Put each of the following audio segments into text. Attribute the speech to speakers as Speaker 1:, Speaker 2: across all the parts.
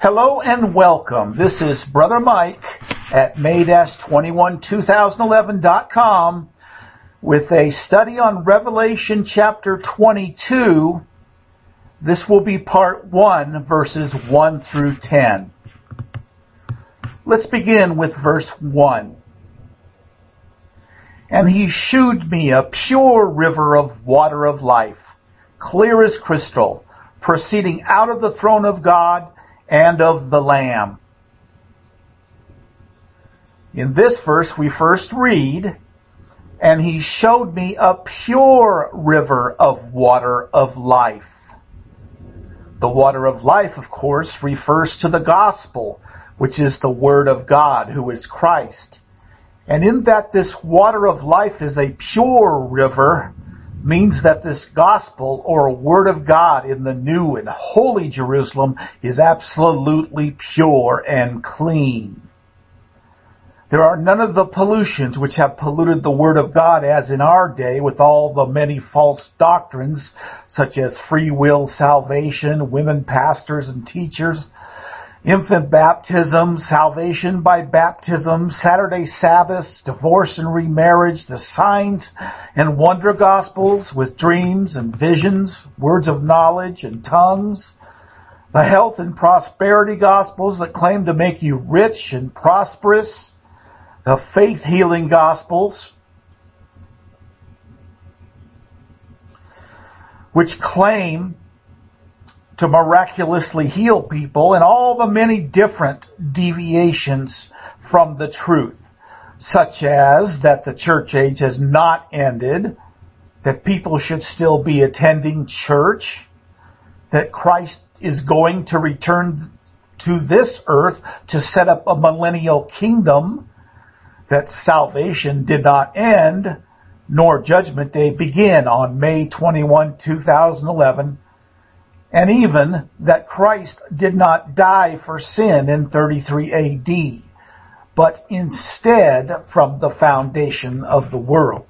Speaker 1: Hello and welcome. This is Brother Mike at May-212011.com with a study on Revelation chapter 22. This will be part 1, verses 1 through 10. Let's begin with verse 1. And he shewed me a pure river of water of life, clear as crystal, proceeding out of the throne of God and of the Lamb. In this verse we first read, and he showed me a pure river of water of life. The water of life, of course, refers to the gospel, which is the Word of God, who is Christ. And in that this water of life is a pure river, means that this gospel or Word of God in the new and holy Jerusalem is absolutely pure and clean. There are none of the pollutions which have polluted the Word of God as in our day with all the many false doctrines such as free will salvation, women pastors and teachers, infant baptism, salvation by baptism, Saturday Sabbaths, divorce and remarriage, the signs and wonder gospels with dreams and visions, words of knowledge and tongues, the health and prosperity gospels that claim to make you rich and prosperous, the faith healing gospels, which claim to miraculously heal people, and all the many different deviations from the truth, such as that the church age has not ended, that people should still be attending church, that Christ is going to return to this earth to set up a millennial kingdom, that salvation did not end, nor Judgment Day begin on May 21, 2011, and even that Christ did not die for sin in 33 AD, but instead from the foundation of the world.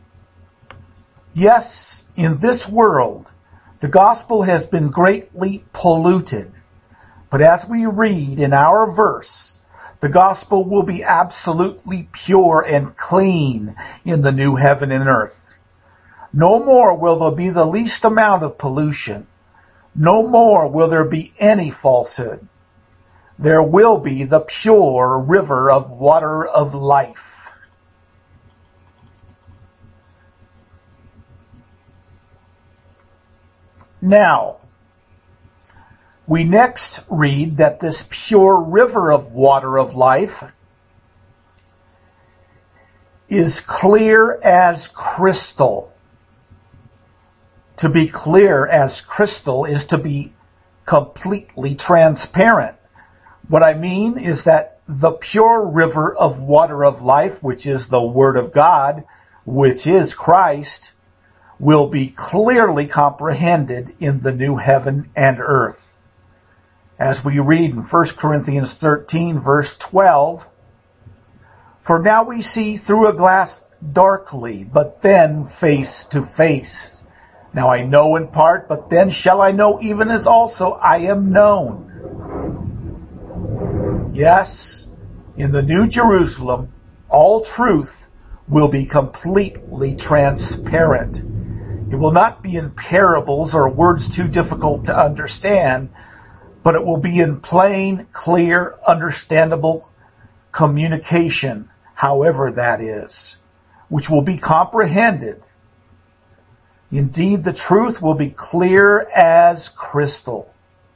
Speaker 1: Yes, in this world, the gospel has been greatly polluted, but as we read in our verse, the gospel will be absolutely pure and clean in the new heaven and earth. No more will there be the least amount of pollution. No more will there be any falsehood. There will be the pure river of water of life. Now, we next read that this pure river of water of life is clear as crystal. To be clear as crystal is to be completely transparent. What I mean is that the pure river of water of life, which is the Word of God, which is Christ, will be clearly comprehended in the new heaven and earth. As we read in 1 Corinthians 13, verse 12, "For now we see through a glass darkly, but then face to face. Now I know in part, but then shall I know even as also I am known." Yes, in the New Jerusalem, all truth will be completely transparent. It will not be in parables or words too difficult to understand, but it will be in plain, clear, understandable communication, however that is, which will be comprehended. Indeed, the truth will be clear as crystal.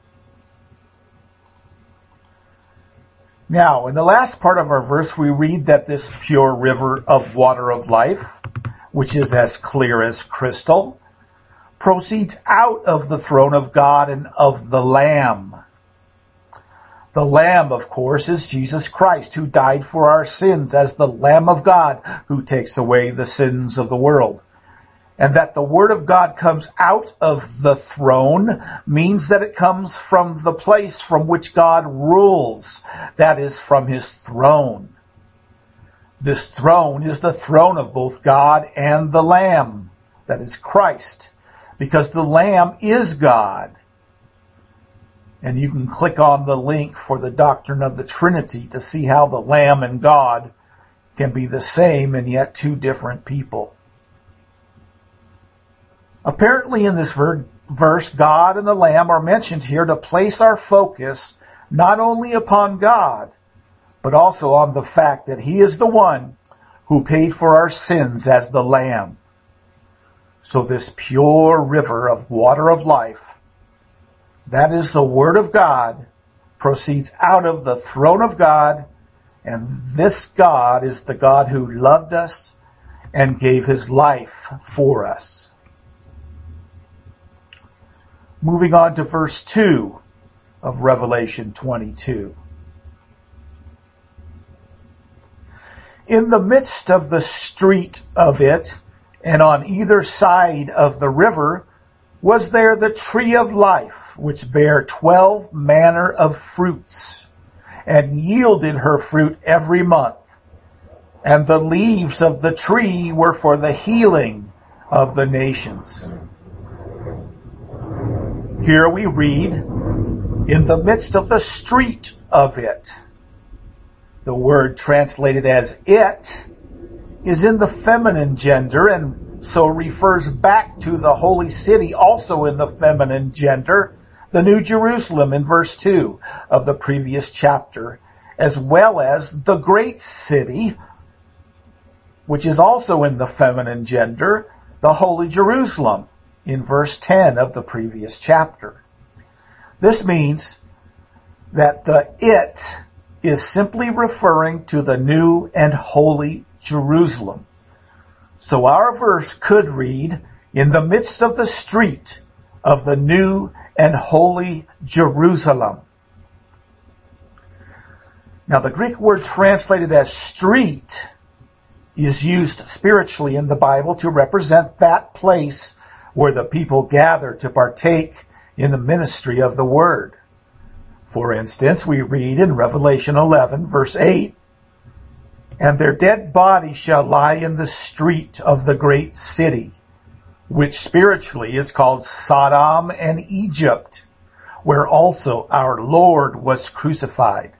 Speaker 1: Now, in the last part of our verse, we read that this pure river of water of life, which is as clear as crystal, proceeds out of the throne of God and of the Lamb. The Lamb, of course, is Jesus Christ, who died for our sins as the Lamb of God who takes away the sins of the world. And that the Word of God comes out of the throne means that it comes from the place from which God rules, that is, from His throne. This throne is the throne of both God and the Lamb, that is Christ, because the Lamb is God. And you can click on the link for the doctrine of the Trinity to see how the Lamb and God can be the same and yet two different people. Apparently in this verse, God and the Lamb are mentioned here to place our focus not only upon God, but also on the fact that He is the one who paid for our sins as the Lamb. So this pure river of water of life, that is the Word of God, proceeds out of the throne of God, and this God is the God who loved us and gave His life for us. Moving on to verse 2 of Revelation 22. In the midst of the street of it, and on either side of the river, was there the tree of life, which bare 12 manner of fruits, and yielded her fruit every month. And the leaves of the tree were for the healing of the nations. Here we read, in the midst of the street of it. The word translated as it is in the feminine gender and so refers back to the holy city, also in the feminine gender, the New Jerusalem in verse 2 of the previous chapter, as well as the great city, which is also in the feminine gender, the holy Jerusalem in verse 10 of the previous chapter. This means that the it is simply referring to the new and holy Jerusalem. So our verse could read, in the midst of the street of the new and holy Jerusalem. Now the Greek word translated as street is used spiritually in the Bible to represent that place where the people gather to partake in the ministry of the Word. For instance, we read in Revelation 11, verse 8, and their dead bodies shall lie in the street of the great city, which spiritually is called Sodom and Egypt, where also our Lord was crucified.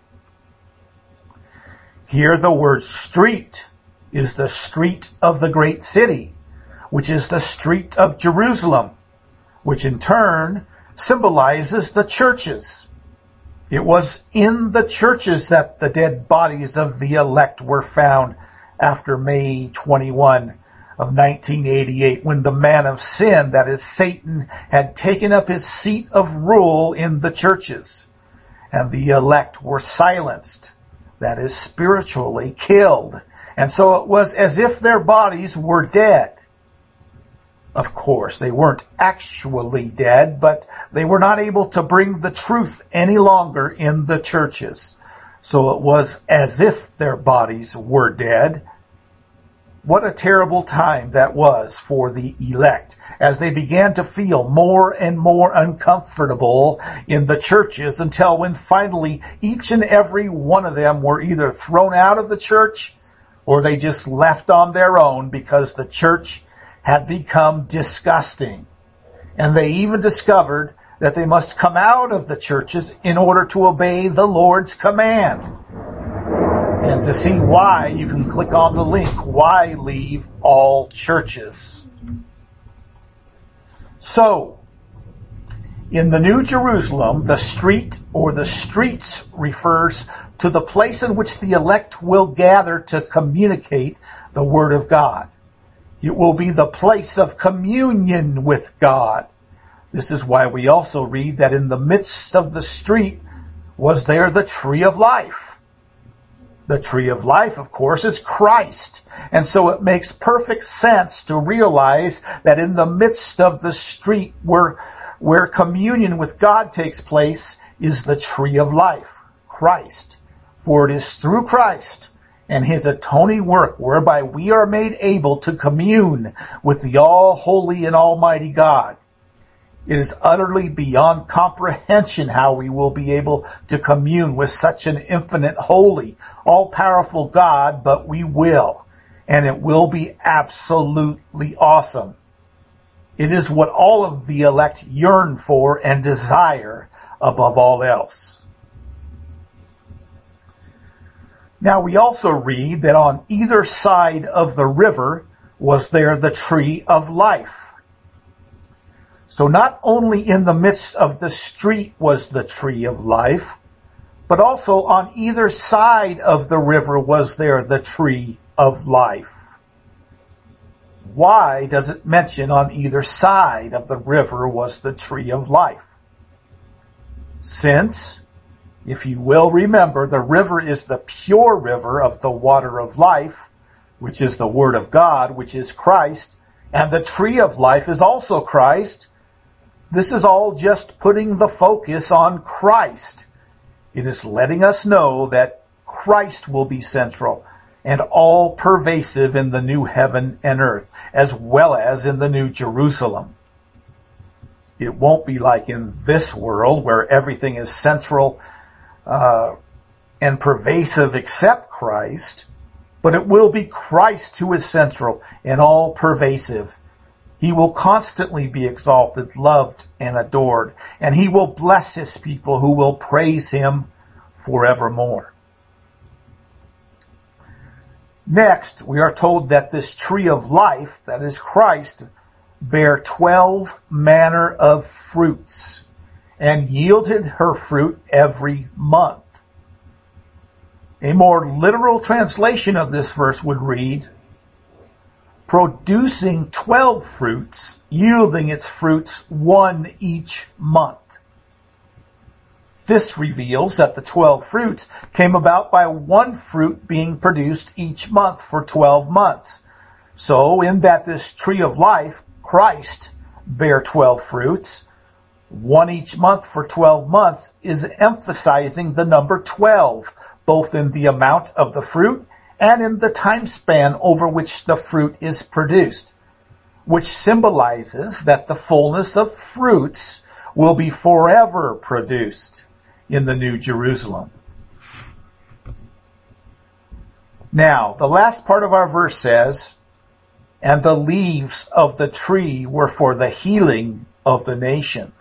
Speaker 1: Here the word street is the street of the great city, which is the street of Jerusalem, which in turn symbolizes the churches. It was in the churches that the dead bodies of the elect were found after May 21 of 1988, when the man of sin, that is Satan, had taken up his seat of rule in the churches, and the elect were silenced, that is spiritually killed. And so it was as if their bodies were dead. Of course, they weren't actually dead, but they were not able to bring the truth any longer in the churches. So it was as if their bodies were dead. What a terrible time that was for the elect, as they began to feel more and more uncomfortable in the churches, until when finally each and every one of them were either thrown out of the church or they just left on their own because the church had become disgusting. And they even discovered that they must come out of the churches in order to obey the Lord's command. And to see why, you can click on the link, Why Leave All Churches. So, in the New Jerusalem, the street or the streets refers to the place in which the elect will gather to communicate the Word of God. It will be the place of communion with God. This is why we also read that in the midst of the street was there the tree of life. The tree of life, of course, is Christ. And so it makes perfect sense to realize that in the midst of the street where communion with God takes place is the tree of life, Christ. For it is through Christ and His atoning work whereby we are made able to commune with the all-holy and almighty God. It is utterly beyond comprehension how we will be able to commune with such an infinite, holy, all-powerful God, but we will. And it will be absolutely awesome. It is what all of the elect yearn for and desire, above all else. Now we also read that on either side of the river was there the tree of life. So not only in the midst of the street was the tree of life, but also on either side of the river was there the tree of life. Why does it mention on either side of the river was the tree of life? Since, if you will remember, the river is the pure river of the water of life, which is the Word of God, which is Christ, and the tree of life is also Christ. This is all just putting the focus on Christ. It is letting us know that Christ will be central and all pervasive in the new heaven and earth, as well as in the new Jerusalem. It won't be like in this world where everything is central and pervasive except Christ, but it will be Christ who is central and all pervasive. He will constantly be exalted, loved, and adored, and he will bless his people who will praise him forevermore. Next, we are told that this tree of life, that is Christ, bare 12 manner of fruits, and yielded her fruit every month. A more literal translation of this verse would read, producing 12 fruits, yielding its fruits one each month. This reveals that the 12 fruits came about by one fruit being produced each month for 12 months. So, in that this tree of life, Christ, bare 12 fruits, one each month for 12 months, is emphasizing the number 12, both in the amount of the fruit and in the time span over which the fruit is produced, which symbolizes that the fullness of fruits will be forever produced in the New Jerusalem. Now, the last part of our verse says, and the leaves of the tree were for the healing of the nations.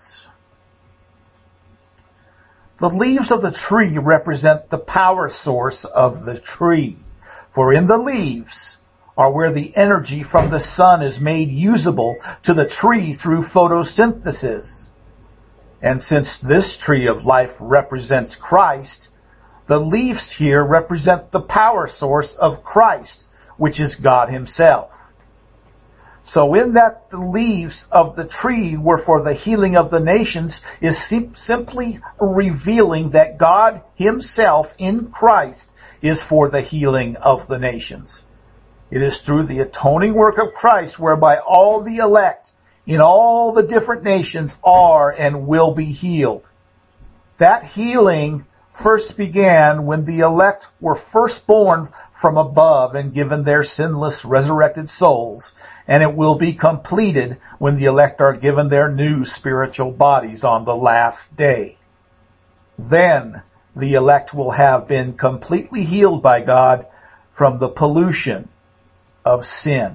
Speaker 1: The leaves of the tree represent the power source of the tree. For in the leaves are where the energy from the sun is made usable to the tree through photosynthesis. And since this tree of life represents Christ, the leaves here represent the power source of Christ, which is God himself. So in that the leaves of the tree were for the healing of the nations is simply revealing that God himself in Christ is for the healing of the nations. It is through the atoning work of Christ whereby all the elect in all the different nations are and will be healed. That healing first began when the elect were first born from above and given their sinless resurrected souls, and it will be completed when the elect are given their new spiritual bodies on the last day. Then the elect will have been completely healed by God from the pollution of sin.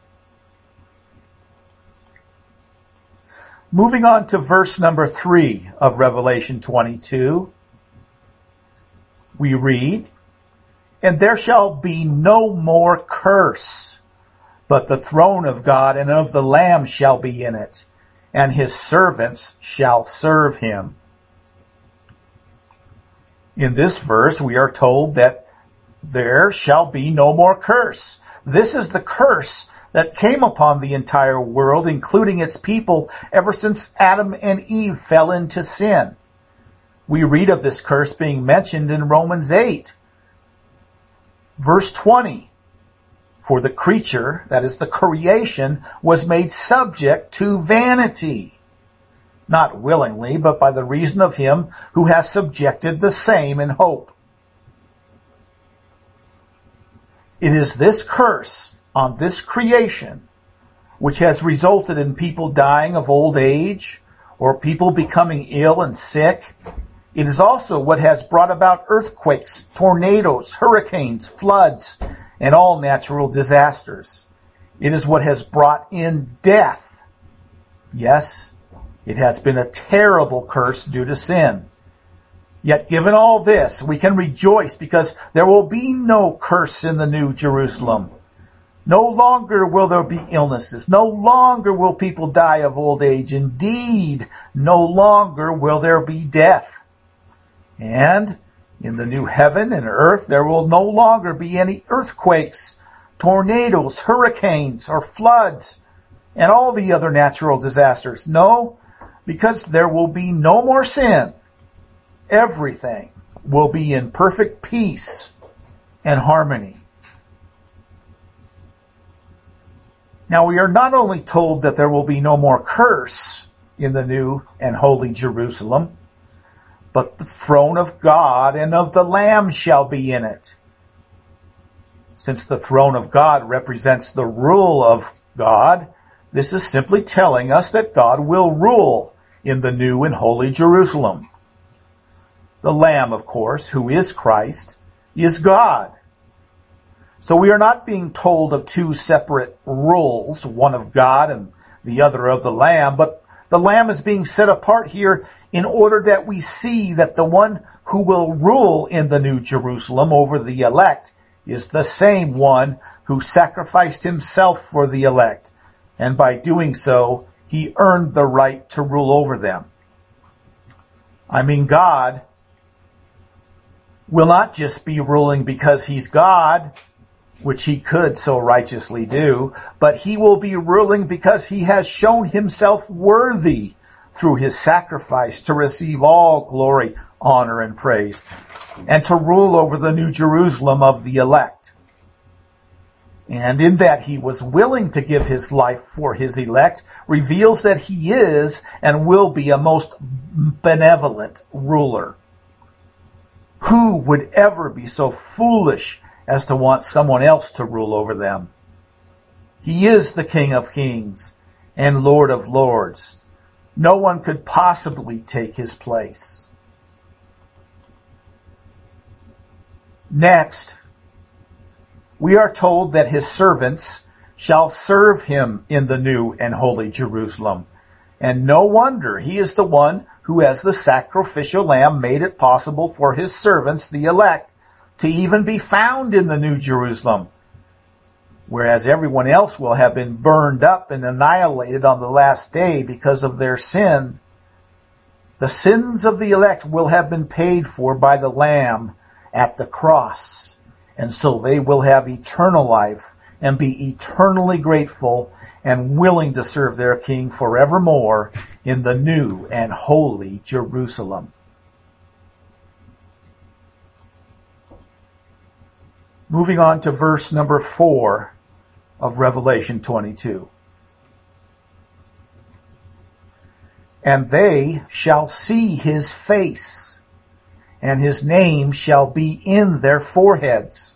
Speaker 1: Moving on to verse number 3 of Revelation 22, we read, and there shall be no more curse, but the throne of God and of the Lamb shall be in it, and his servants shall serve him. In this verse, we are told that there shall be no more curse. This is the curse that came upon the entire world, including its people, ever since Adam and Eve fell into sin. We read of this curse being mentioned in Romans 8. Verse 20, for the creature, that is the creation, was made subject to vanity, not willingly, but by the reason of him who has subjected the same in hope. It is this curse on this creation which has resulted in people dying of old age or people becoming ill and sick. It is also what has brought about earthquakes, tornadoes, hurricanes, floods, and all natural disasters. It is what has brought in death. Yes, It has been a terrible curse due to sin. Yet given all this, we can rejoice because there will be no curse in the New Jerusalem. No longer will there be illnesses. No longer will people die of old age. Indeed, no longer will there be death. And in the new heaven and earth, there will no longer be any earthquakes, tornadoes, hurricanes, or floods, and all the other natural disasters. No, because there will be no more sin. Everything will be in perfect peace and harmony. Now, we are not only told that there will be no more curse in the new and holy Jerusalem, but the throne of God and of the Lamb shall be in it. Since the throne of God represents the rule of God, this is simply telling us that God will rule in the new and holy Jerusalem. The Lamb, of course, who is Christ, is God. So we are not being told of two separate rules, one of God and the other of the Lamb, but the Lamb is being set apart here in order that we see that the one who will rule in the New Jerusalem over the elect is the same one who sacrificed himself for the elect, and by doing so, he earned the right to rule over them. I mean, God will not just be ruling because he's God, which he could so righteously do, but he will be ruling because he has shown himself worthy through his sacrifice to receive all glory, honor, and praise, and to rule over the New Jerusalem of the elect. And in that he was willing to give his life for his elect reveals that he is and will be a most benevolent ruler. Who would ever be so foolish as to want someone else to rule over them? He is the King of Kings and Lord of Lords. No one could possibly take his place. Next, we are told that his servants shall serve him in the new and holy Jerusalem. And no wonder, he is the one who, as the sacrificial lamb, made it possible for his servants, the elect, to even be found in the New Jerusalem, whereas everyone else will have been burned up and annihilated on the last day because of their sin. The sins of the elect will have been paid for by the Lamb at the cross, and so they will have eternal life and be eternally grateful and willing to serve their King forevermore in the new and holy Jerusalem. Moving on to verse number 4 of Revelation 22. And they shall see his face, and his name shall be in their foreheads.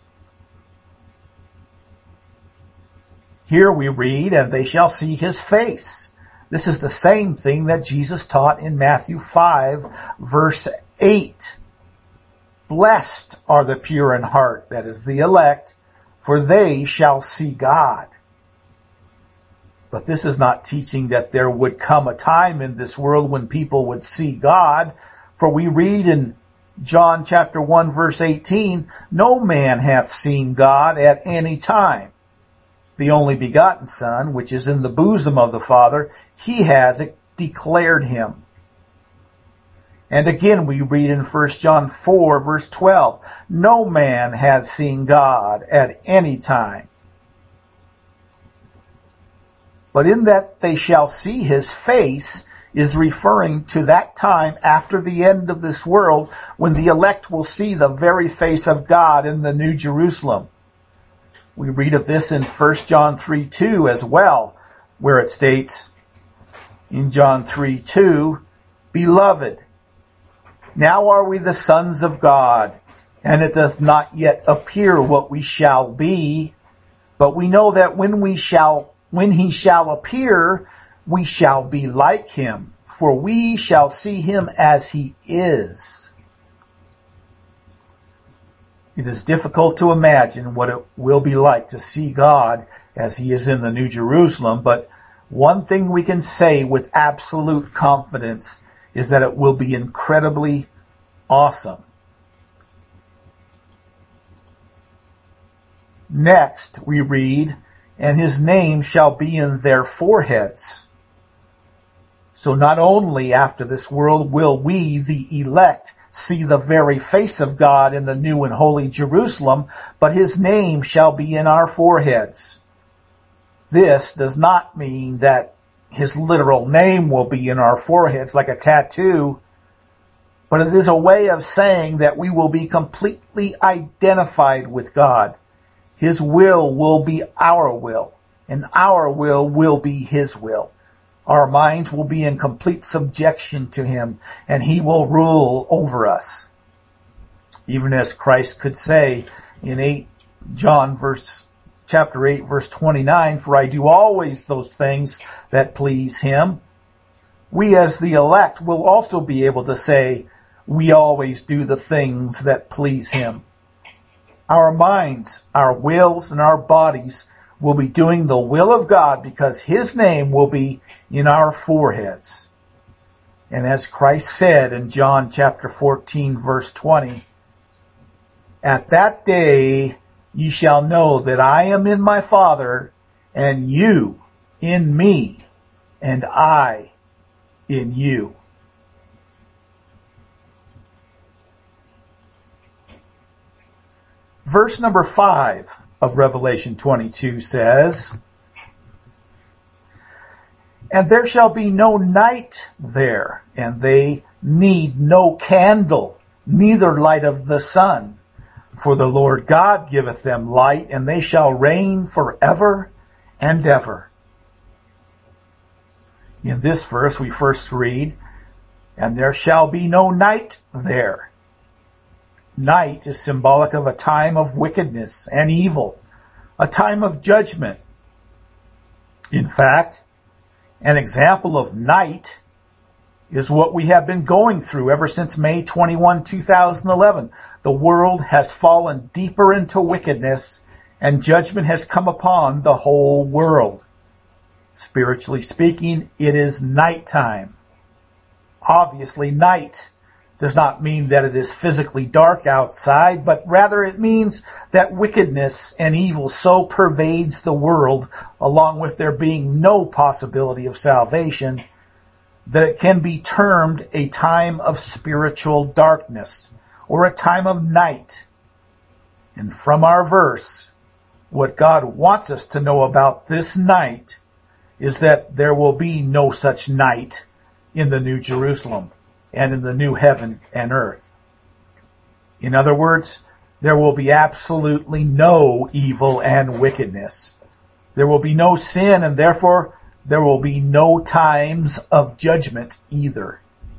Speaker 1: Here we read, and they shall see his face. This is the same thing that Jesus taught in Matthew 5, verse 8. Blessed are the pure in heart, that is the elect, for they shall see God. But this is not teaching that there would come a time in this world when people would see God, for we read in John chapter 1 verse 18, no man hath seen God at any time. The only begotten Son, which is in the bosom of the Father, he has declared him. And again we read in 1 John 4 verse 12, no man hath seen God at any time. But in that they shall see his face is referring to that time after the end of this world when the elect will see the very face of God in the New Jerusalem. We read of this in 1 John 3:2 as well, where it states in John 3:2, Beloved, now are we the sons of God, and it doth not yet appear what we shall be, but we know that when he shall appear, we shall be like him, for we shall see him as he is. It is difficult to imagine what it will be like to see God as he is in the New Jerusalem, but one thing we can say with absolute confidence is that it will be incredibly awesome. Next, we read, and his name shall be in their foreheads. So not only after this world will we, the elect, see the very face of God in the new and holy Jerusalem, but his name shall be in our foreheads. This does not mean that his literal name will be in our foreheads like a tattoo, but it is a way of saying that we will be completely identified with God. His will be our will, and our will be his will. Our minds will be in complete subjection to him, and he will rule over us. Even as Christ could say in chapter 8, verse 29, for I do always those things that please him. We as the elect will also be able to say, we always do the things that please him. Our minds, our wills, and our bodies will be doing the will of God because his name will be in our foreheads. And as Christ said in John chapter 14, verse 20, at that day ye shall know that I am in my Father, and you in me, and I in you. Verse number 5 of Revelation 22 says, and there shall be no night there, and they need no candle, neither light of the sun. For the Lord God giveth them light, and they shall reign forever and ever. In this verse we first read, and there shall be no night there. Night is symbolic of a time of wickedness and evil, a time of judgment. In fact, an example of night is what we have been going through ever since May 21, 2011. The world has fallen deeper into wickedness, and judgment has come upon the whole world. Spiritually speaking, it is nighttime. Obviously, night does not mean that it is physically dark outside, but rather it means that wickedness and evil so pervades the world, along with there being no possibility of salvation, that it can be termed a time of spiritual darkness, or a time of night. And from our verse, what God wants us to know about this night is that there will be no such night in the New Jerusalem and in the new heaven and earth. In other words, there will be absolutely no evil and wickedness. There will be no sin, and therefore there will be no times of judgment either.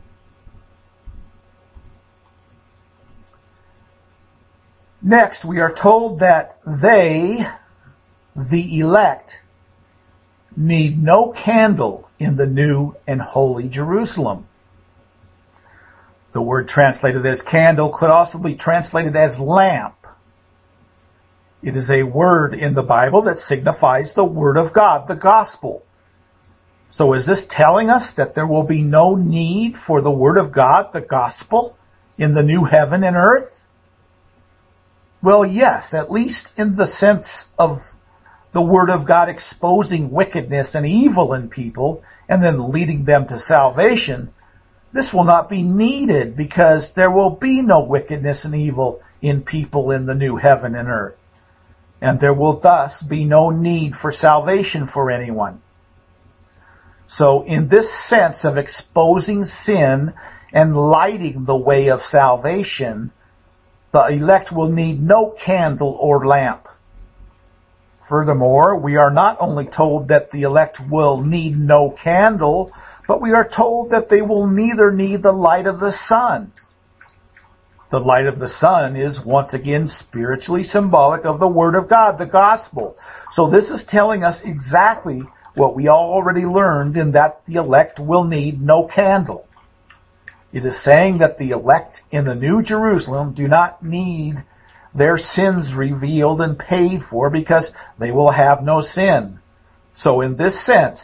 Speaker 1: Next, we are told that they, the elect, need no candle in the new and holy Jerusalem. The word translated as candle could also be translated as lamp. It is a word in the Bible that signifies the Word of God, the gospel. So is this telling us that there will be no need for the Word of God, the gospel, in the new heaven and earth? Well, yes, at least in the sense of the Word of God exposing wickedness and evil in people and then leading them to salvation. This will not be needed because there will be no wickedness and evil in people in the new heaven and earth. And there will thus be no need for salvation for anyone. So in this sense of exposing sin and lighting the way of salvation, the elect will need no candle or lamp. Furthermore, we are not only told that the elect will need no candle, but we are told that they will neither need the light of the sun. The light of the sun is once again spiritually symbolic of the Word of God, the gospel. So this is telling us exactly what we already learned in that the elect will need no candle. It is saying that the elect in the New Jerusalem do not need their sins revealed and paid for because they will have no sin. So in this sense,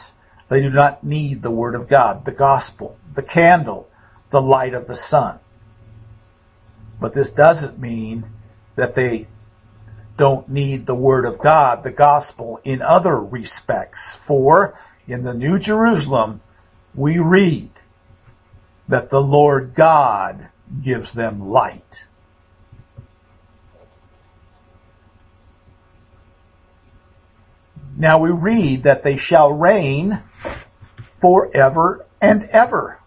Speaker 1: They do not need the Word of God, the gospel, the candle, the light of the sun. But this doesn't mean that they don't need the Word of God, the gospel, in other respects. For in the New Jerusalem, we read that the Lord God gives them light. Now we read that they shall reign forever and ever.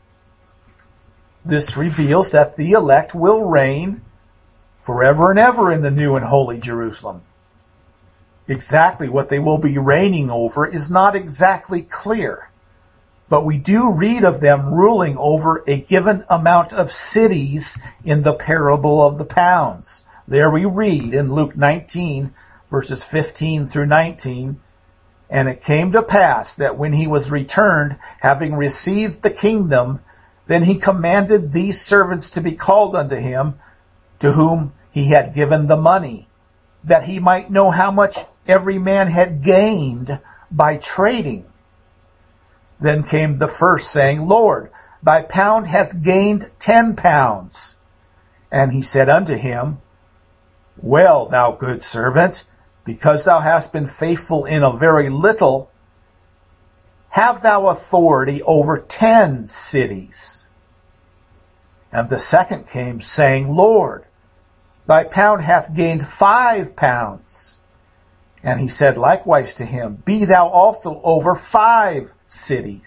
Speaker 1: This reveals that the elect will reign forever and ever in the new and holy Jerusalem. Exactly what they will be reigning over is not exactly clear, but we do read of them ruling over a given amount of cities in the parable of the pounds. There we read in Luke 19, verses 15 through 19, "And it came to pass that when he was returned, having received the kingdom, then he commanded these servants to be called unto him, to whom he had given the money, that he might know how much every man had gained by trading. Then came the first, saying, Lord, thy pound hath gained 10 pounds. And he said unto him, Well, thou good servant, because thou hast been faithful in a very little, have thou authority over 10 cities. And the second came, saying, Lord, thy pound hath gained 5 pounds. And he said likewise to him, Be thou also over 5 cities.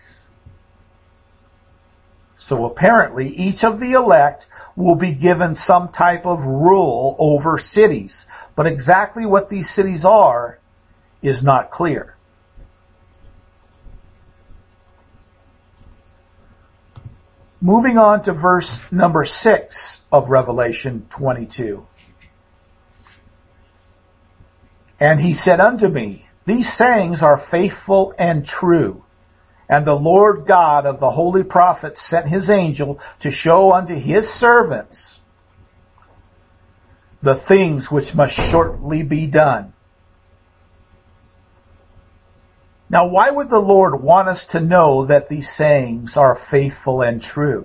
Speaker 1: So apparently each of the elect will be given some type of rule over cities. But exactly what these cities are is not clear. Moving on to verse number 6 of Revelation 22. And he said unto me, These sayings are faithful and true. And the Lord God of the holy prophets sent his angel to show unto his servants the things which must shortly be done. Now, why would the Lord want us to know that these sayings are faithful and true?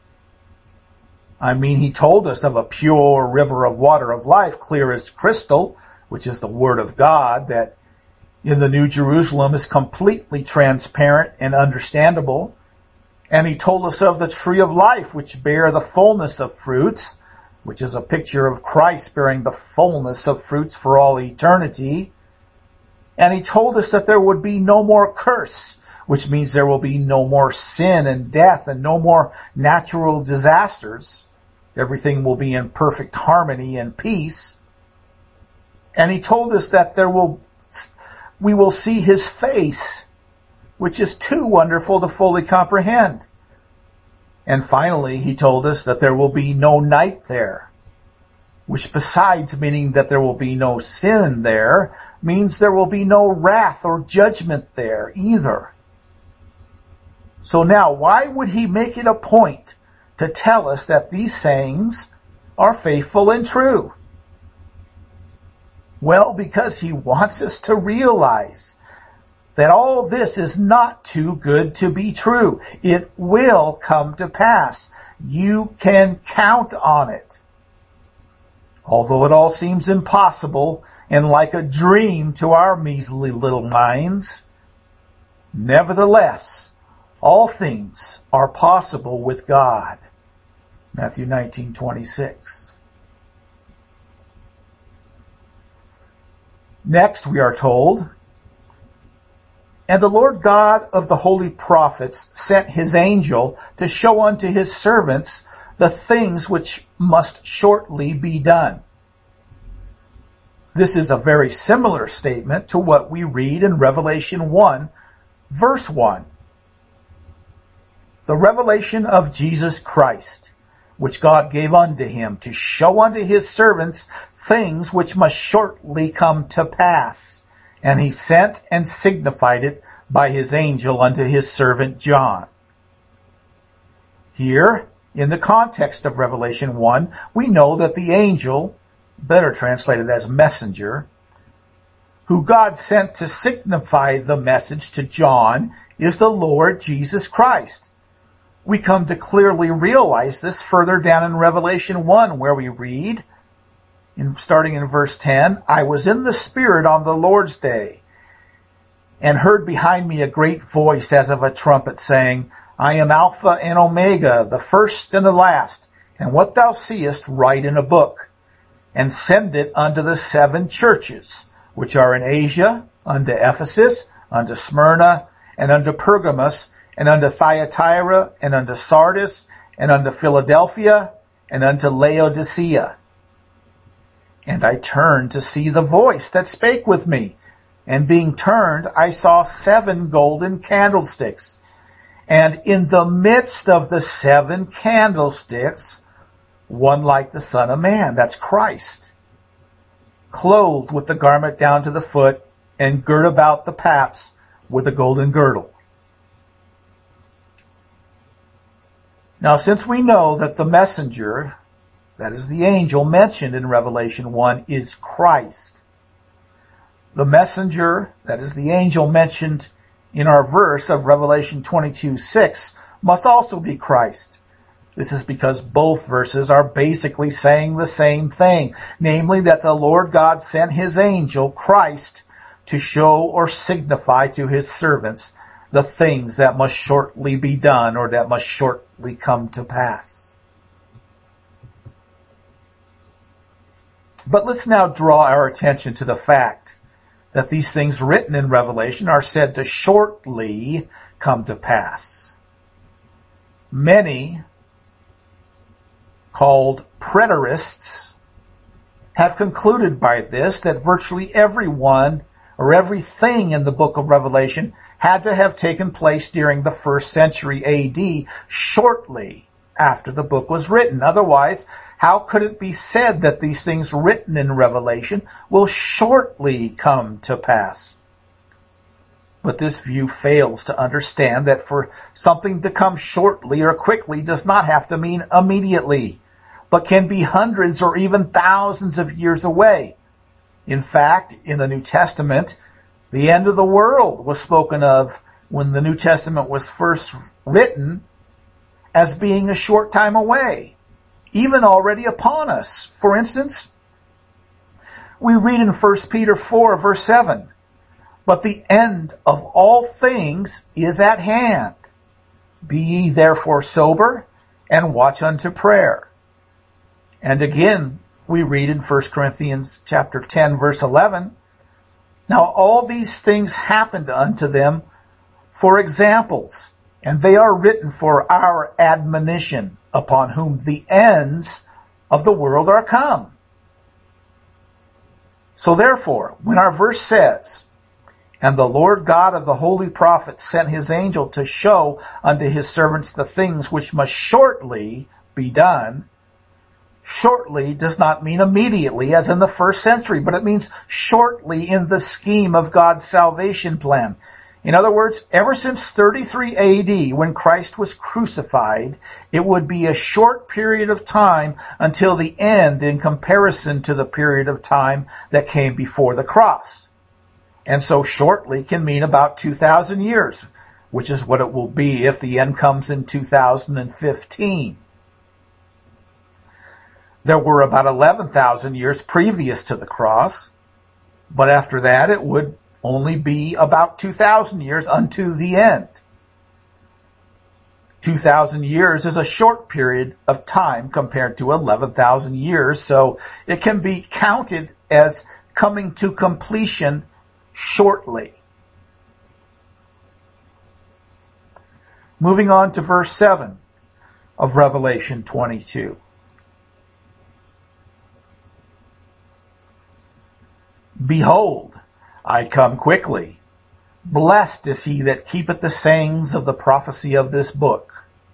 Speaker 1: I mean, he told us of a pure river of water of life, clear as crystal, which is the Word of God, that in the New Jerusalem is completely transparent and understandable. And he told us of the tree of life, which bear the fullness of fruits, which is a picture of Christ bearing the fullness of fruits for all eternity. And he told us that there would be no more curse, which means there will be no more sin and death and no more natural disasters. Everything will be in perfect harmony and peace. And he told us that we will see his face, which is too wonderful to fully comprehend. And finally, he told us that there will be no night there, which besides meaning that there will be no sin there, means there will be no wrath or judgment there either. So now, why would he make it a point to tell us that these sayings are faithful and true? Well, because he wants us to realize that all this is not too good to be true. It will come to pass. You can count on it. Although it all seems impossible and like a dream to our measly little minds, nevertheless, all things are possible with God. Matthew 19:26. Next, we are told, And the Lord God of the holy prophets sent his angel to show unto his servants the things which must shortly be done. This is a very similar statement to what we read in Revelation 1, verse 1. The revelation of Jesus Christ, which God gave unto him to show unto his servants things which must shortly come to pass. And he sent and signified it by his angel unto his servant John. Here, in the context of Revelation 1, we know that the angel, better translated as messenger, who God sent to signify the message to John is the Lord Jesus Christ. We come to clearly realize this further down in Revelation 1, where we read, starting in verse 10, I was in the Spirit on the Lord's day, and heard behind me a great voice as of a trumpet, saying, I am Alpha and Omega, the first and the last, and what thou seest write in a book, and send it unto the 7 churches, which are in Asia, unto Ephesus, unto Smyrna, and unto Pergamos, and unto Thyatira, and unto Sardis, and unto Philadelphia, and unto Laodicea. And I turned to see the voice that spake with me. And being turned, I saw 7 golden candlesticks. And in the midst of the 7 candlesticks, one like the Son of Man, that's Christ, clothed with the garment down to the foot, and girt about the paps with a golden girdle. Now, since we know that the messenger, that is the angel mentioned in Revelation 1, is Christ, the messenger, that is the angel mentioned in our verse of Revelation 22:6, must also be Christ. This is because both verses are basically saying the same thing, namely that the Lord God sent his angel, Christ, to show or signify to his servants the things that must shortly be done, or that must shortly come to pass. But let's now draw our attention to the fact that these things written in Revelation are said to shortly come to pass. Many, called preterists, have concluded by this that virtually everyone or everything in the book of Revelation had to have taken place during the 1st century A.D., shortly after the book was written. Otherwise, how could it be said that these things written in Revelation will shortly come to pass? But this view fails to understand that for something to come shortly or quickly does not have to mean immediately, but can be hundreds or even thousands of years away. In fact, in the New Testament, the end of the world was spoken of when the New Testament was first written as being a short time away, even already upon us. For instance, we read in 1 Peter 4, verse 7, But the end of all things is at hand. Be ye therefore sober, and watch unto prayer. And again, we read in 1 Corinthians chapter 10, verse 11, Now all these things happened unto them for examples, and they are written for our admonition, upon whom the ends of the world are come. So therefore, when our verse says, And the Lord God of the holy prophets sent his angel to show unto his servants the things which must shortly be done, shortly does not mean immediately, as in the 1st century, but it means shortly in the scheme of God's salvation plan. In other words, ever since 33 A.D., when Christ was crucified, it would be a short period of time until the end in comparison to the period of time that came before the cross. And so shortly can mean about 2,000 years, which is what it will be if the end comes in 2015. There were about 11,000 years previous to the cross, but after that it would only be about 2,000 years unto the end. 2,000 years is a short period of time compared to 11,000 years, so it can be counted as coming to completion shortly. Moving on to verse 7 of Revelation 22. Behold, I come quickly. Blessed is he that keepeth the sayings of the prophecy of this book.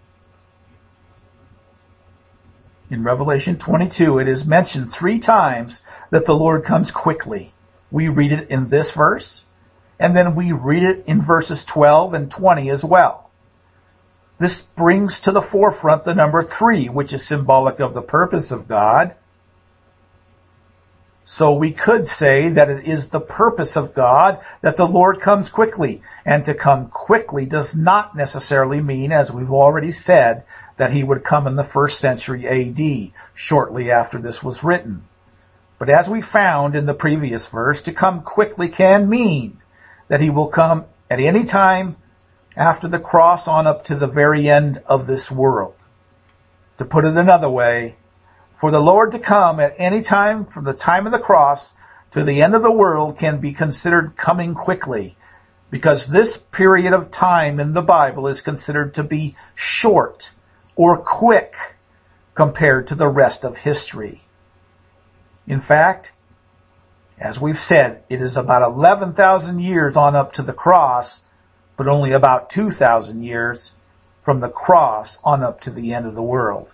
Speaker 1: In Revelation 22, it is mentioned 3 times that the Lord comes quickly. We read it in this verse, and then we read it in verses 12 and 20 as well. This brings to the forefront the number 3, which is symbolic of the purpose of God. So we could say that it is the purpose of God that the Lord comes quickly. And to come quickly does not necessarily mean, as we've already said, that he would come in the 1st century AD, shortly after this was written. But as we found in the previous verse, to come quickly can mean that he will come at any time after the cross on up to the very end of this world. To put it another way, for the Lord to come at any time from the time of the cross to the end of the world can be considered coming quickly, because this period of time in the Bible is considered to be short or quick compared to the rest of history. In fact, as we've said, it is about 11,000 years on up to the cross, but only about 2,000 years from the cross on up to the end of the world.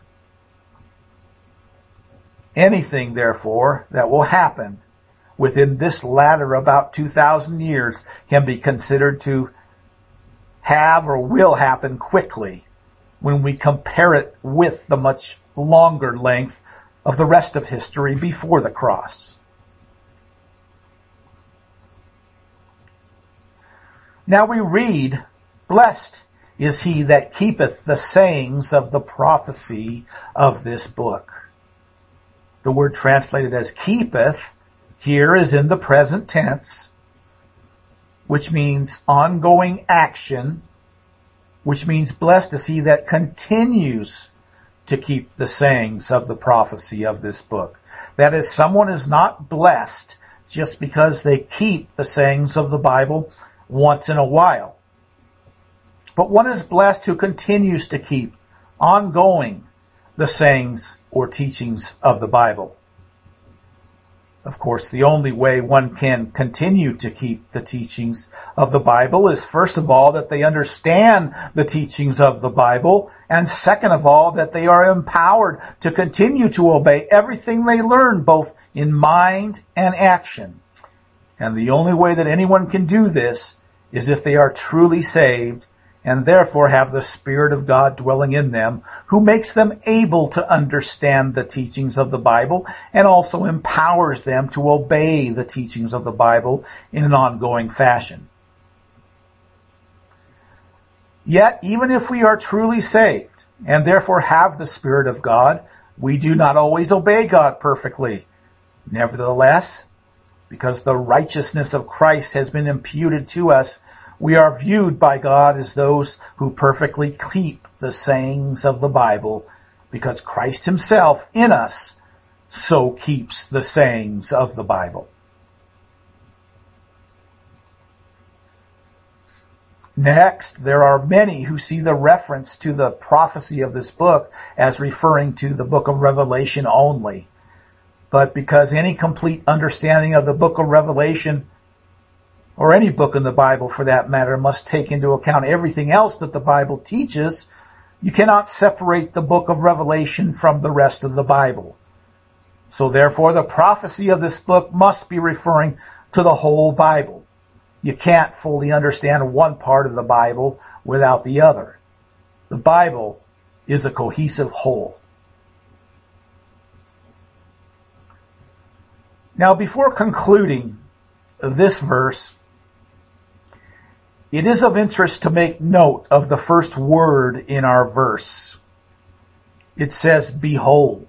Speaker 1: Anything, therefore, that will happen within this latter about 2,000 years can be considered to have or will happen quickly when we compare it with the much longer length of the rest of history before the cross. Now we read, "Blessed is he that keepeth the sayings of the prophecy of this book." The word translated as keepeth here is in the present tense, which means ongoing action, which means blessed is he that continues to keep the sayings of the prophecy of this book. That is, someone is not blessed just because they keep the sayings of the Bible once in a while. But one is blessed who continues to keep ongoing the sayings or teachings of the Bible. Of course, the only way one can continue to keep the teachings of the Bible is, first of all, that they understand the teachings of the Bible, and second of all, that they are empowered to continue to obey everything they learn, both in mind and action. And the only way that anyone can do this is if they are truly saved and therefore have the Spirit of God dwelling in them, who makes them able to understand the teachings of the Bible and also empowers them to obey the teachings of the Bible in an ongoing fashion. Yet, even if we are truly saved and therefore have the Spirit of God, we do not always obey God perfectly. Nevertheless, because the righteousness of Christ has been imputed to us, we are viewed by God as those who perfectly keep the sayings of the Bible, because Christ himself in us so keeps the sayings of the Bible. Next, there are many who see the reference to the prophecy of this book as referring to the book of Revelation only. But because any complete understanding of the book of Revelation, or any book in the Bible for that matter, must take into account everything else that the Bible teaches, you cannot separate the book of Revelation from the rest of the Bible. So therefore, the prophecy of this book must be referring to the whole Bible. You can't fully understand one part of the Bible without the other. The Bible is a cohesive whole. Now, before concluding this verse, it is of interest to make note of the first word in our verse. It says, "Behold."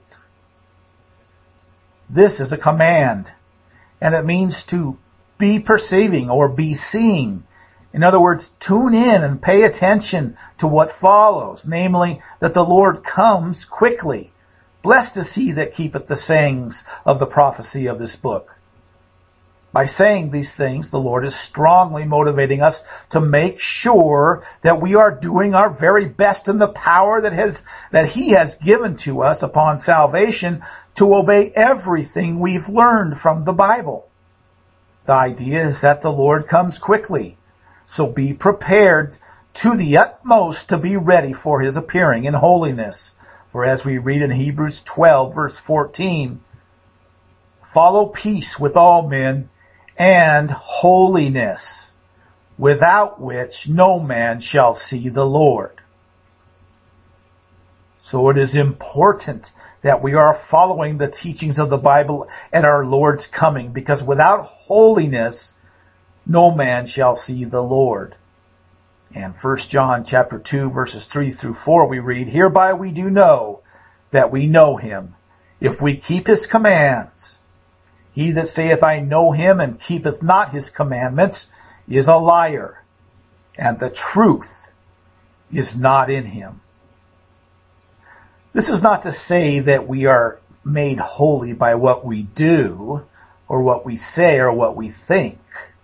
Speaker 1: This is a command, and it means to be perceiving or be seeing. In other words, tune in and pay attention to what follows, namely, that the Lord comes quickly. Blessed is he that keepeth the sayings of the prophecy of this book. By saying these things, the Lord is strongly motivating us to make sure that we are doing our very best in the power that He has given to us upon salvation to obey everything we've learned from the Bible. The idea is that the Lord comes quickly, so be prepared to the utmost to be ready for His appearing in holiness. For as we read in Hebrews 12, verse 14, "Follow peace with all men, and holiness, without which no man shall see the Lord." So it is important that we are following the teachings of the Bible at our Lord's coming, because without holiness, no man shall see the Lord. And 1 John chapter 2, verses 3 through 4, we read, "Hereby we do know that we know him, if we keep his commands. He that saith, I know him, and keepeth not his commandments, is a liar, and the truth is not in him." This is not to say that we are made holy by what we do, or what we say, or what we think.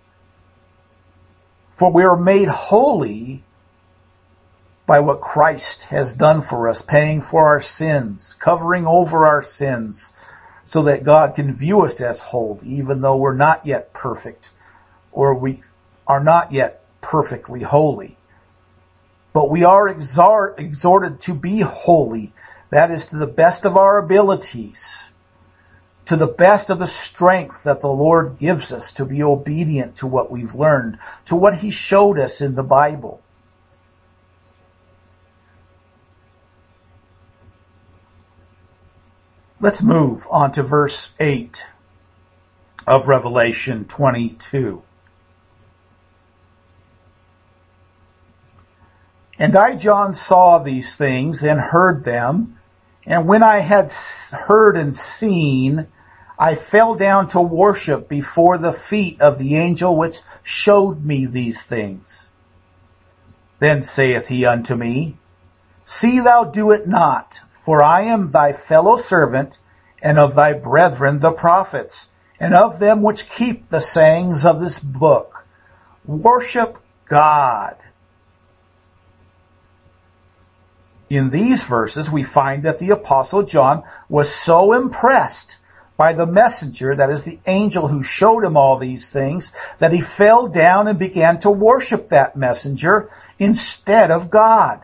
Speaker 1: For we are made holy by what Christ has done for us, paying for our sins, covering over our sins, so that God can view us as holy, even though we're not yet perfect, or we are not yet perfectly holy. But we are exhorted to be holy. That is, to the best of our abilities, to the best of the strength that the Lord gives us to be obedient to what we've learned, to what he showed us in the Bible. Let's move on to verse 8 of Revelation 22. "And I, John, saw these things and heard them. And when I had heard and seen, I fell down to worship before the feet of the angel which showed me these things. Then saith he unto me, See thou do it not, for I am thy fellow servant, and of thy brethren the prophets, and of them which keep the sayings of this book. Worship God." In these verses, we find that the Apostle John was so impressed by the messenger, that is the angel who showed him all these things, that he fell down and began to worship that messenger instead of God.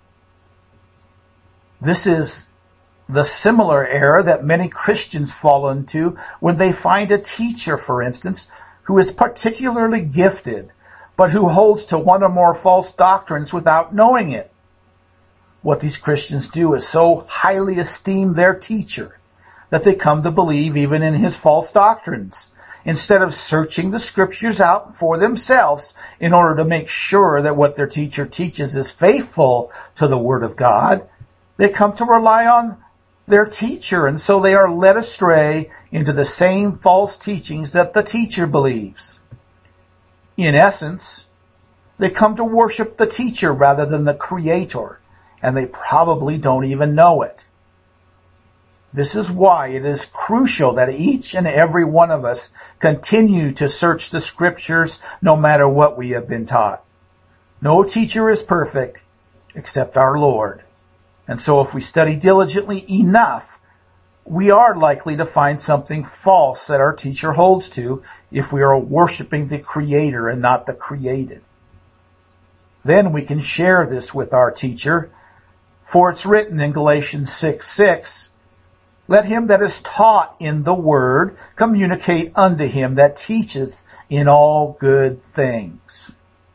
Speaker 1: This is the similar error that many Christians fall into when they find a teacher, for instance, who is particularly gifted, but who holds to one or more false doctrines without knowing it. What these Christians do is so highly esteem their teacher that they come to believe even in his false doctrines, instead of searching the Scriptures out for themselves in order to make sure that what their teacher teaches is faithful to the Word of God. They come to rely on their teacher, and so they are led astray into the same false teachings that the teacher believes. In essence, they come to worship the teacher rather than the Creator, and they probably don't even know it. This is why it is crucial that each and every one of us continue to search the Scriptures no matter what we have been taught. No teacher is perfect except our Lord. And so if we study diligently enough, we are likely to find something false that our teacher holds to if we are worshiping the Creator and not the created. Then we can share this with our teacher, for it's written in Galatians 6:6, "Let him that is taught in the word communicate unto him that teacheth in all good things."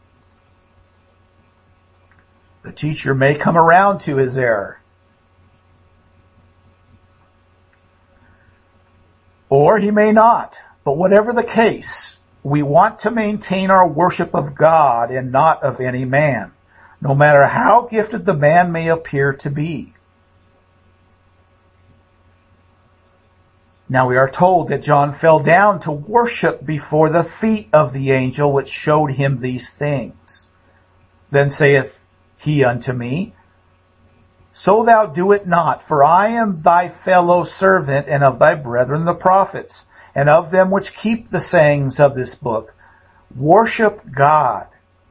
Speaker 1: The teacher may come around to his error, or he may not. But whatever the case, we want to maintain our worship of God and not of any man, no matter how gifted the man may appear to be. Now we are told that John fell down to worship before the feet of the angel which showed him these things. Then saith he unto me, So thou do it not, for I am thy fellow servant, and of thy brethren the prophets, and of them which keep the sayings of this book. Worship God.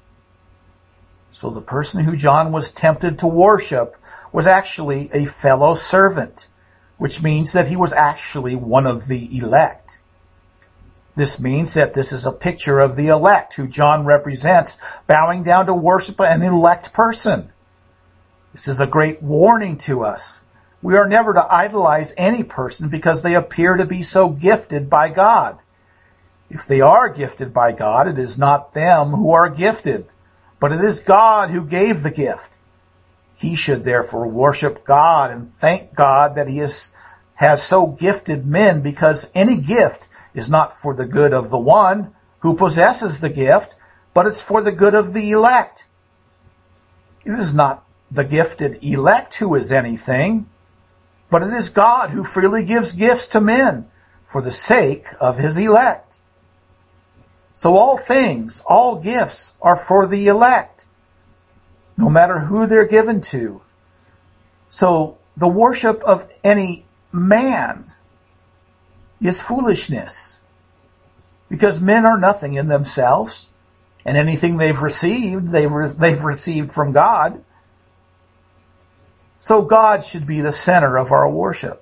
Speaker 1: So the person who John was tempted to worship was actually a fellow servant, which means that he was actually one of the elect. This means that this is a picture of the elect, who John represents, bowing down to worship an elect person. This is a great warning to us. We are never to idolize any person because they appear to be so gifted by God. If they are gifted by God, it is not them who are gifted, but it is God who gave the gift. He should therefore worship God and thank God that He has has so gifted men, because any gift is not for the good of the one who possesses the gift, but it's for the good of the elect. It is not the gifted elect who is anything, but it is God who freely gives gifts to men for the sake of His elect. So all things, all gifts are for the elect, no matter who they're given to. So the worship of any man is foolishness, because men are nothing in themselves, and anything they've received from God. So God should be the center of our worship.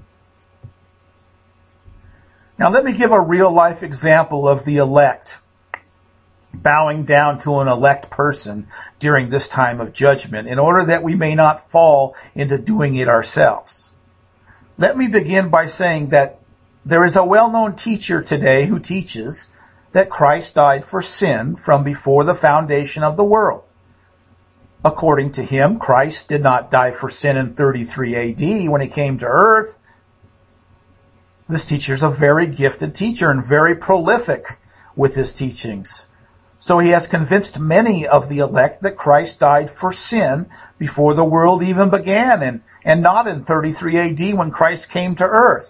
Speaker 1: Now let me give a real-life example of the elect bowing down to an elect person during this time of judgment, in order that we may not fall into doing it ourselves. Let me begin by saying that there is a well-known teacher today who teaches that Christ died for sin from before the foundation of the world. According to him, Christ did not die for sin in 33 AD when He came to earth. This teacher is a very gifted teacher and very prolific with his teachings. So he has convinced many of the elect that Christ died for sin before the world even began, and not in 33 AD when Christ came to earth.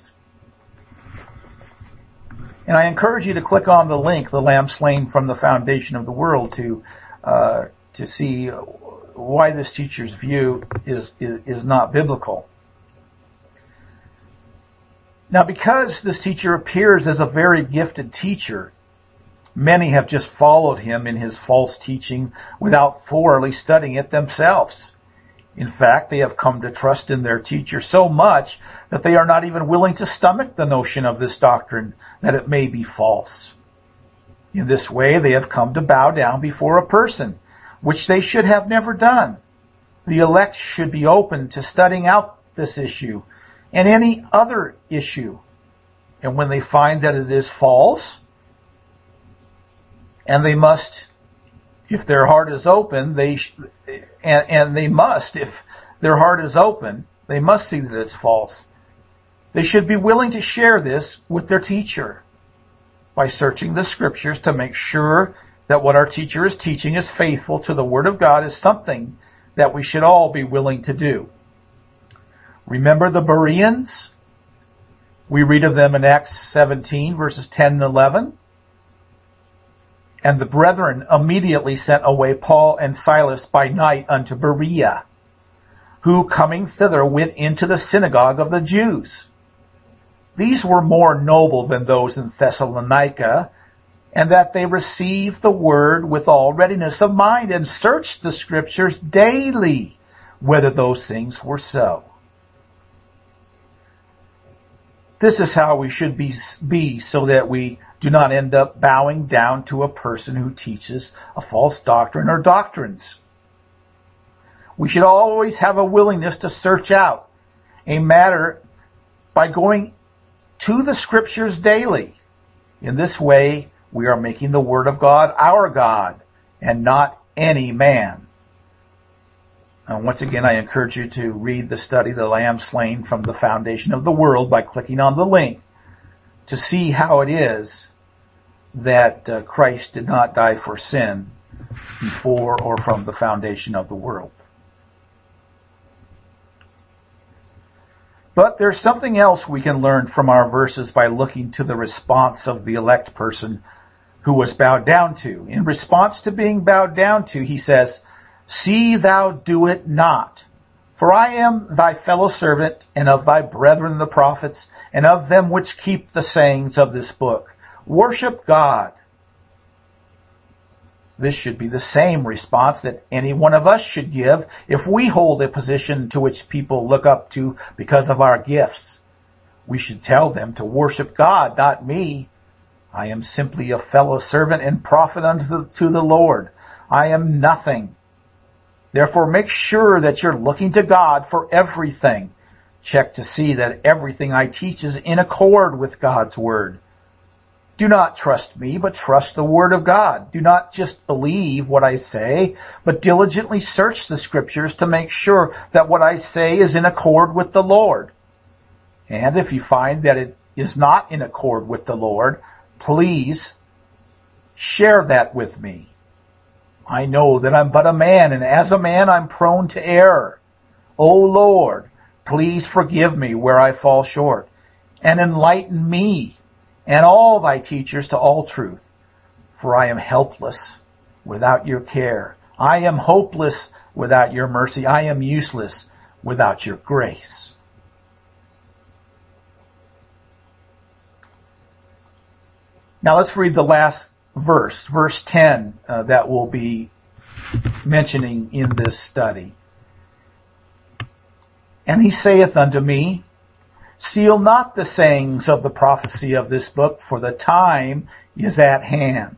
Speaker 1: And I encourage you to click on the link, the Lamb slain from the foundation of the world, to see why this teacher's view is not biblical. Now, because this teacher appears as a very gifted teacher, many have just followed him in his false teaching without thoroughly studying it themselves. In fact, they have come to trust in their teacher so much that they are not even willing to stomach the notion of this doctrine, that it may be false. In this way, they have come to bow down before a person, which they should have never done. The elect should be open to studying out this issue and any other issue. And when they find that it is false, and they must, if their heart is open, if their heart is open, they must see that it's false. They should be willing to share this with their teacher by searching the Scriptures to make sure that what our teacher is teaching is faithful to the Word of God is something that we should all be willing to do. Remember the Bereans? We read of them in Acts 17, verses 10 and 11. And the brethren immediately sent away Paul and Silas by night unto Berea, who, coming thither, went into the synagogue of the Jews. These were more noble than those in Thessalonica, and that they received the word with all readiness of mind, and searched the Scriptures daily, whether those things were so. This is how we should be, so that we do not end up bowing down to a person who teaches a false doctrine or doctrines. We should always have a willingness to search out a matter by going to the Scriptures daily. In this way, we are making the Word of God our God, and not any man. And once again, I encourage you to read the study, The Lamb Slain from the Foundation of the World, by clicking on the link to see how it is that Christ did not die for sin before or from the foundation of the world. But there's something else we can learn from our verses by looking to the response of the elect person who was bowed down to. In response to being bowed down to, he says, "See thou do it not. For I am thy fellow servant, and of thy brethren the prophets, and of them which keep the sayings of this book. Worship God." This should be the same response that any one of us should give if we hold a position to which people look up to because of our gifts. We should tell them to worship God, not me. I am simply a fellow servant and prophet unto the Lord. I am nothing. Therefore, make sure that you're looking to God for everything. Check to see that everything I teach is in accord with God's Word. Do not trust me, but trust the Word of God. Do not just believe what I say, but diligently search the Scriptures to make sure that what I say is in accord with the Lord. And if you find that it is not in accord with the Lord, please share that with me. I know that I'm but a man, and as a man I'm prone to error. O Lord, please forgive me where I fall short, and enlighten me and all thy teachers to all truth. For I am helpless without your care. I am hopeless without your mercy. I am useless without your grace. Now let's read the last verse, verse 10, that we'll be mentioning in this study. And he saith unto me, seal not the sayings of the prophecy of this book, for the time is at hand.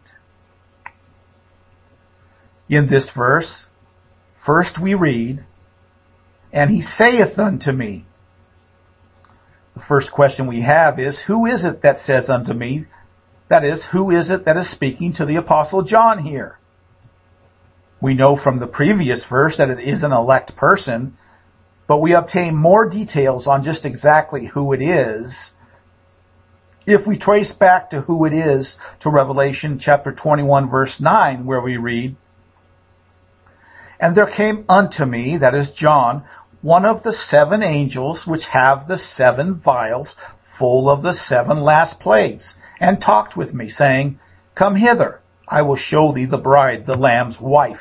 Speaker 1: In this verse, first we read, and he saith unto me. The first question we have is, who is it that says unto me? That is, who is it that is speaking to the Apostle John here? We know from the previous verse that it is an elect person, but we obtain more details on just exactly who it is if we trace back to who it is to Revelation chapter 21, verse 9, where we read, and there came unto me, that is John, one of the 7 angels which have the 7 vials full of the 7 last plagues, and talked with me, saying, come hither, I will show thee the bride, the Lamb's wife.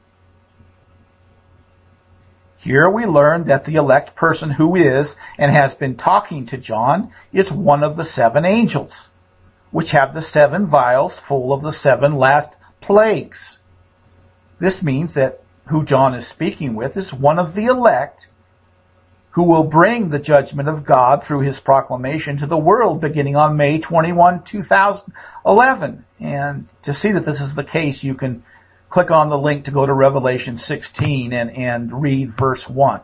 Speaker 1: Here we learn that the elect person who is and has been talking to John is one of the 7 angels, which have the 7 vials full of the 7 last plagues. This means that who John is speaking with is one of the elect who will bring the judgment of God through his proclamation to the world beginning on May 21, 2011. And to see that this is the case, you can click on the link to go to Revelation 16 and read verse 1.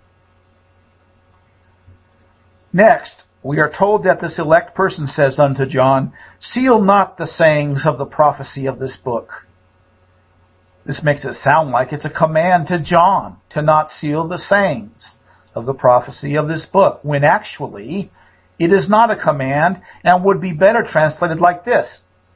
Speaker 1: Next, we are told that this elect person says unto John, seal not the sayings of the prophecy of this book. This makes it sound like it's a command to John to not seal the sayings of the prophecy of this book, when actually it is not a command and would be better translated like this.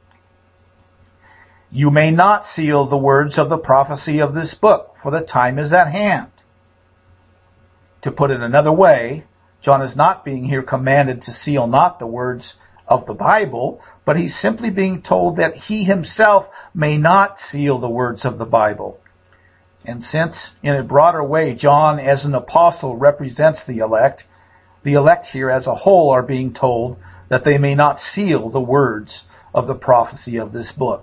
Speaker 1: You may not seal the words of the prophecy of this book, for the time is at hand. To put it another way, John is not being here commanded to seal not the words of the Bible, but he's simply being told that he himself may not seal the words of the Bible. And since, in a broader way, John as an apostle represents the elect here as a whole are being told that they may not seal the words of the prophecy of this book.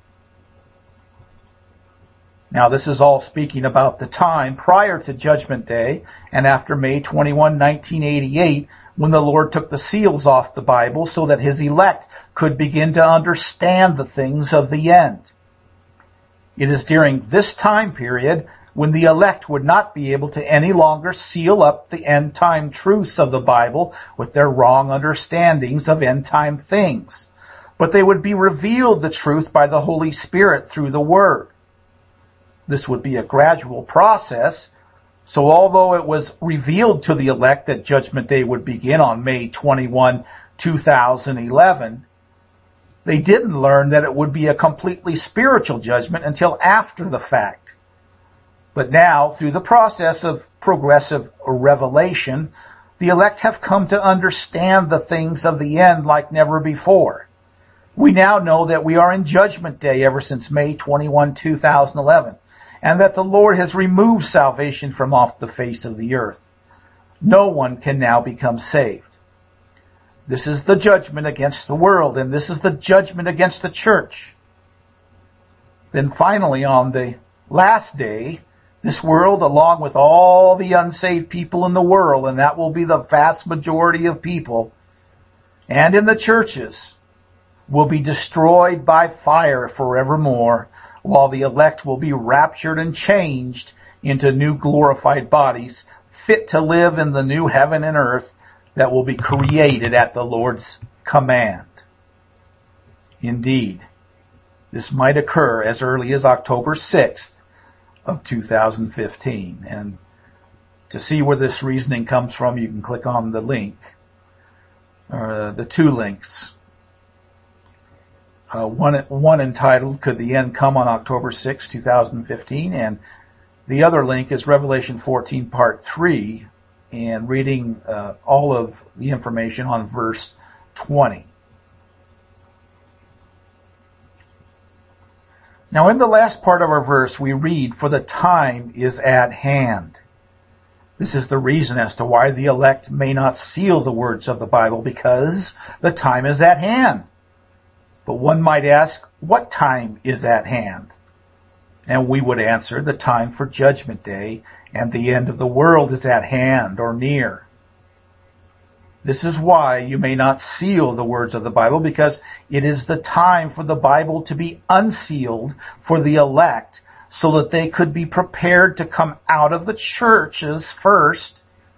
Speaker 1: Now, this is all speaking about the time prior to Judgment Day and after May 21, 1988, when the Lord took the seals off the Bible so that his elect could begin to understand the things of the end. It is during this time period when the elect would not be able to any longer seal up the end-time truths of the Bible with their wrong understandings of end-time things, but they would be revealed the truth by the Holy Spirit through the Word. This would be a gradual process, so although it was revealed to the elect that Judgment Day would begin on May 21, 2011, they didn't learn that it would be a completely spiritual judgment until after the fact. But now, through the process of progressive revelation, the elect have come to understand the things of the end like never before. We now know that we are in Judgment Day ever since May 21, 2011, and that the Lord has removed salvation from off the face of the earth. No one can now become saved. This is the judgment against the world, and this is the judgment against the church. Then finally, on the last day, this world, along with all the unsaved people in the world, and that will be the vast majority of people, and in the churches, will be destroyed by fire forevermore, while the elect will be raptured and changed into new glorified bodies, fit to live in the new heaven and earth that will be created at the Lord's command. Indeed, this might occur as early as October 6th of 2015. And to see where this reasoning comes from, you can click on the link the two links. One entitled, Could the End Come on October 6, 2015? And the other link is Revelation 14, Part 3, and reading all of the information on verse 20. Now, in the last part of our verse, we read, For the time is at hand. This is the reason as to why the elect may not seal the words of the Bible, because the time is at hand. But one might ask, what time is at hand? And we would answer, the time for Judgment Day and the end of the world is at hand or near. This is why you may not seal the words of the Bible, because it is the time for the Bible to be unsealed for the elect, so that they could be prepared to come out of the churches first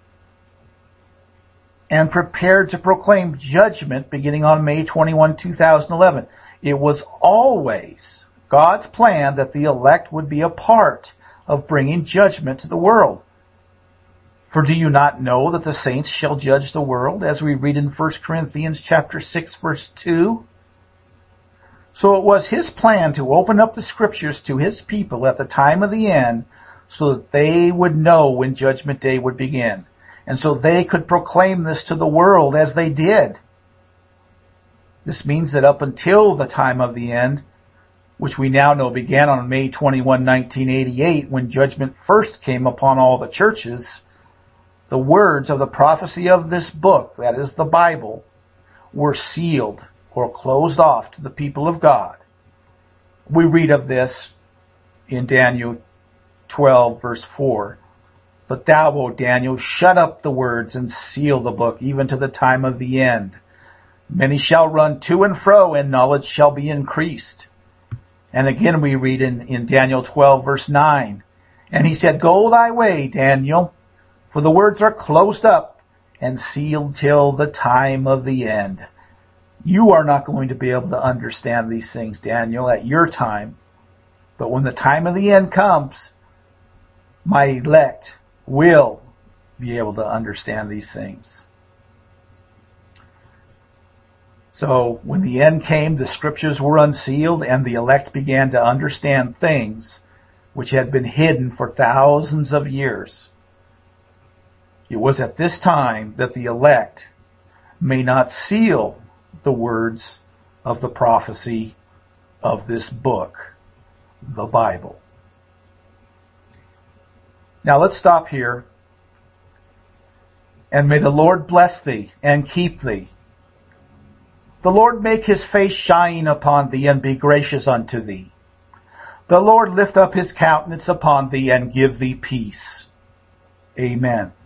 Speaker 1: and prepared to proclaim judgment beginning on May 21, 2011. It was always God's plan that the elect would be a part of bringing judgment to the world. For do you not know that the saints shall judge the world, as we read in 1 Corinthians chapter 6, verse 2? So it was His plan to open up the Scriptures to His people at the time of the end, so that they would know when Judgment Day would begin, and so they could proclaim this to the world as they did. This means that up until the time of the end, which we now know began on May 21, 1988, when judgment first came upon all the churches, the words of the prophecy of this book, that is the Bible, were sealed or closed off to the people of God. We read of this in Daniel 12, verse 4. But thou, O Daniel, shut up the words and seal the book, even to the time of the end. Many shall run to and fro, and knowledge shall be increased. And again we read in Daniel 12, verse 9. And he said, Go thy way, Daniel, for the words are closed up and sealed till the time of the end. You are not going to be able to understand these things, Daniel, at your time. But when the time of the end comes, my elect will be able to understand these things. So when the end came, the Scriptures were unsealed, and the elect began to understand things which had been hidden for thousands of years. It was at this time that the elect may not seal the words of the prophecy of this book, the Bible. Now let's stop here. And may the Lord bless thee and keep thee. The Lord make His face shine upon thee and be gracious unto thee. The Lord lift up His countenance upon thee and give thee peace. Amen.